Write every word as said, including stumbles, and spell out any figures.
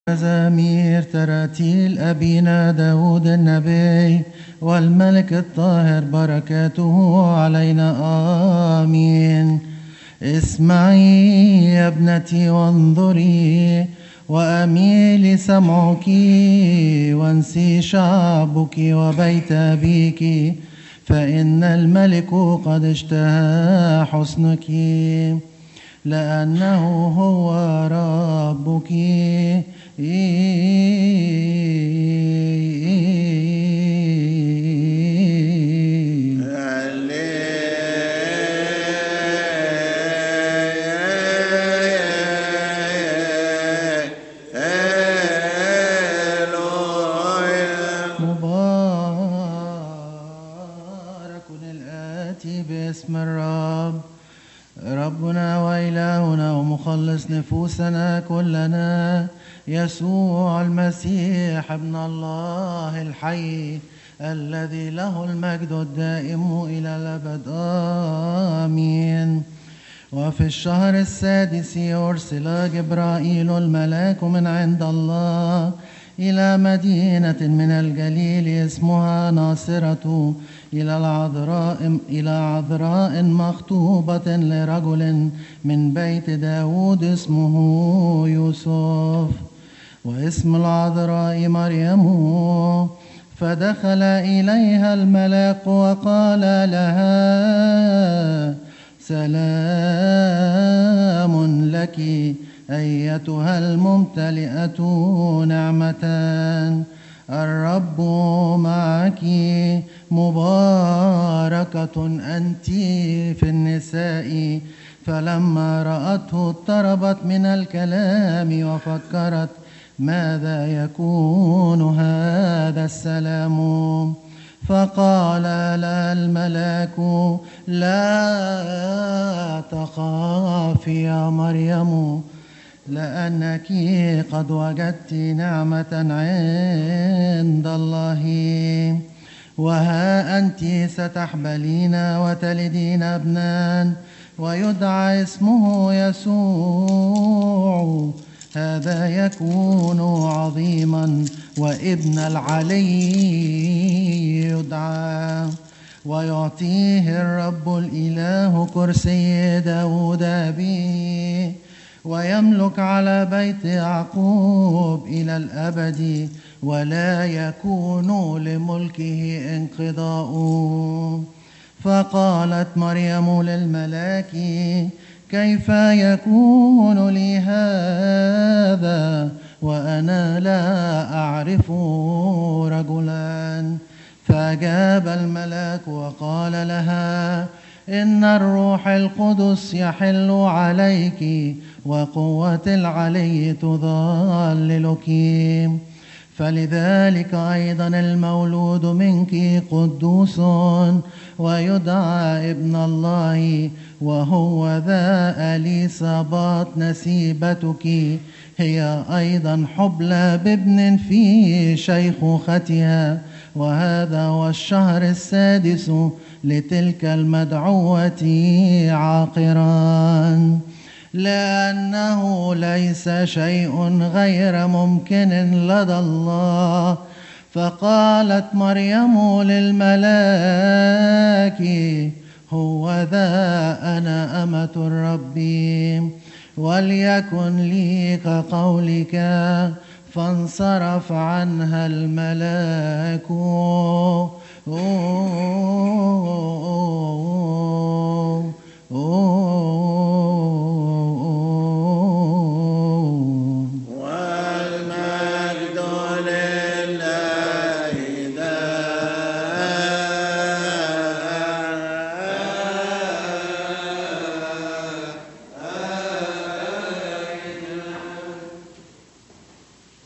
مزامير تراتيل أبينا داود النبي والملك الطاهر بركاته علينا آمين. اسمعي يا ابنتي وانظري وأميلي سمعك وانسي شعبك وبيت أبيك، فإن الملك قد اشتهى حسنك لأنه هو ربك. مبارك الآتي باسم الرب ربنا وإلهنا ومخلص نفوسنا كلنا يسوع المسيح ابن الله الحي الذي له المجد الدائم إلى الأبد آمين. وفي الشهر السادس أرسل جبرائيل الملاك من عند الله إلى مدينة من الجليل اسمها ناصرة إلى العذراء إلى عذراء مخطوبة لرجل من بيت داود اسمه يوسف، واسم العذراء مريم. فدخل إليها الملاك وقال لها سلام لك أيتها الممتلئة نعمة، الرب معك، مباركة أنت في النساء. فلما رأته اضطربت من الكلام وفكرت ماذا يكون هذا السلام. فقال لها الملاك لا تخافي يا مريم، لأنك قد وجدت نعمة عند الله، وها أنت ستحبلين وتلدين ابنا ويدعى اسمه يسوع. هذا يكون عظيما وابن العلي يدعى، ويعطيه الرب الإله كرسي داود أبيه، ويملك على بيت يعقوب إلى الأبد، ولا يكون لملكه انقضاء. فقالت مريم للملاك كيف يكون لي هذا وأنا لا أعرف رجلا؟ فأجاب الملاك وقال لها إن الروح القدس يحل عليك وقوة العلي تظللك، فلذلك أيضا المولود منك قدوس ويدعى ابن الله. وهو ذا أليصابات نسيبتك هي أيضا حبلى بابن في شيخوختها، وهذا هو الشهر السادس لتلك المدعوة عاقرا، لأنه ليس شيء غير ممكن لدى الله. فقالت مريم للملاك هو ذا أنا أمة الرب، وليكن لي كقولك. فانصرف عنها الملاك.